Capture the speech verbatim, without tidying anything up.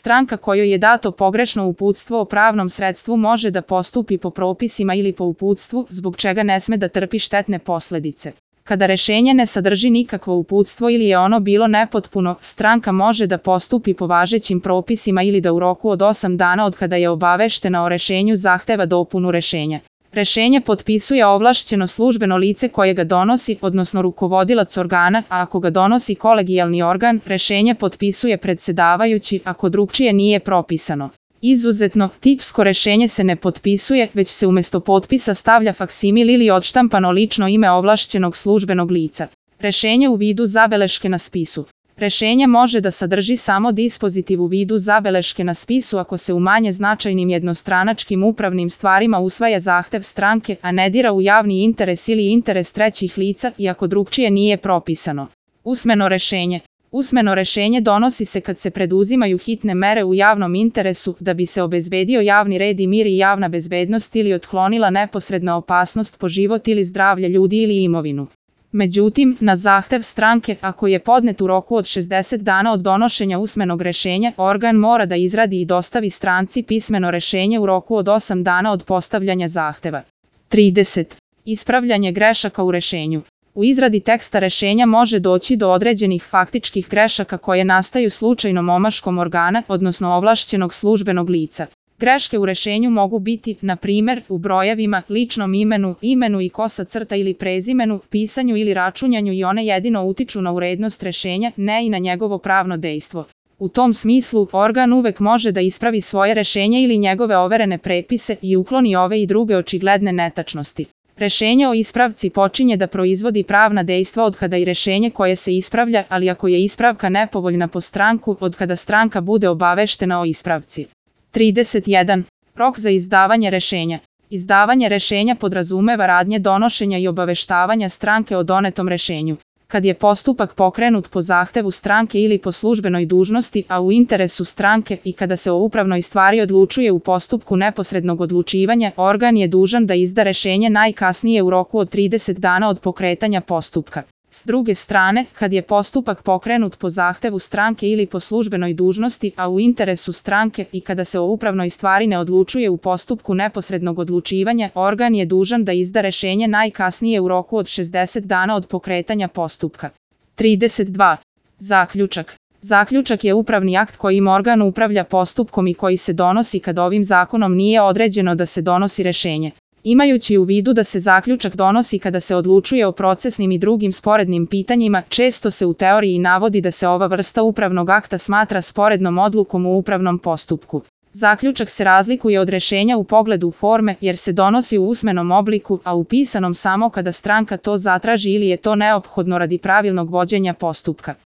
Stranka kojoj je dato pogrešno uputstvo o pravnom sredstvu može da postupi po propisima ili po uputstvu, zbog čega ne sme da trpi štetne posledice. Kada rešenje ne sadrži nikakvo uputstvo ili je ono bilo nepotpuno, stranka može da postupi po važećim propisima ili da u roku od osam dana od kada je obaveštena o rešenju zahteva dopunu rešenja. Rešenje potpisuje ovlašćeno službeno lice koje ga donosi, odnosno rukovodilac organa, a ako ga donosi kolegijalni organ, rešenje potpisuje predsedavajući ako drugčije nije propisano. Izuzetno, tipsko rešenje se ne potpisuje, već se umesto potpisa stavlja faksimil ili odštampano lično ime ovlašćenog službenog lica. Rešenje u vidu zabeleške na spisu. Rešenje može da sadrži samo dispozitiv u vidu zabeleške na spisu ako se u manje značajnim jednostranačkim upravnim stvarima usvaja zahtev stranke, a ne dira u javni interes ili interes trećih lica i ako drugčije nije propisano. Usmeno rešenje. Usmeno rešenje donosi se kad se preduzimaju hitne mere u javnom interesu da bi se obezbedio javni red i mir i javna bezbednost ili otklonila neposredna opasnost po život ili zdravlje ljudi ili imovinu. Međutim, na zahtev stranke, ako je podnet u roku od šezdeset dana od donošenja usmenog rešenja, organ mora da izradi i dostavi stranci pismeno rešenje u roku od osam dana od postavljanja zahteva. trideset. Ispravljanje grešaka u rešenju. U izradi teksta rešenja može doći do određenih faktičkih grešaka koje nastaju slučajnom omaškom organa, odnosno ovlašćenog službenog lica. Greške u rešenju mogu biti, na primer, u brojevima, ličnom imenu, imenu i kosa crta ili prezimenu, pisanju ili računjanju i one jedino utiču na urednost rešenja, ne i na njegovo pravno dejstvo. U tom smislu, organ uvek može da ispravi svoje rešenje ili njegove overene prepise i ukloni ove i druge očigledne netačnosti. Rešenje o ispravci počinje da proizvodi pravna dejstva od kada i rešenje koje se ispravlja, ali ako je ispravka nepovoljna po stranku, od kada stranka bude obaveštena o ispravci. trideset jedan. Rok za izdavanje rešenja. Izdavanje rešenja podrazumeva radnje donošenja i obaveštavanja stranke o donetom rešenju. Kad je postupak pokrenut po zahtevu stranke ili po službenoj dužnosti, a u interesu stranke i kada se o upravnoj stvari odlučuje u postupku neposrednog odlučivanja, organ je dužan da izda rešenje najkasnije u roku od trideset dana od pokretanja postupka. S druge strane, kad je postupak pokrenut po zahtevu stranke ili po službenoj dužnosti, a u interesu stranke i kada se o upravnoj stvari ne odlučuje u postupku neposrednog odlučivanja, organ je dužan da izda rešenje najkasnije u roku od šezdeset dana od pokretanja postupka. trideset dva. Zaključak. Zaključak je upravni akt kojim organ upravlja postupkom i koji se donosi kad ovim zakonom nije određeno da se donosi rešenje. Imajući u vidu da se zaključak donosi kada se odlučuje o procesnim i drugim sporednim pitanjima, često se u teoriji navodi da se ova vrsta upravnog akta smatra sporednom odlukom u upravnom postupku. Zaključak se razlikuje od rešenja u pogledu forme jer se donosi u usmenom obliku, a u pisanom samo kada stranka to zatraži ili je to neophodno radi pravilnog vođenja postupka.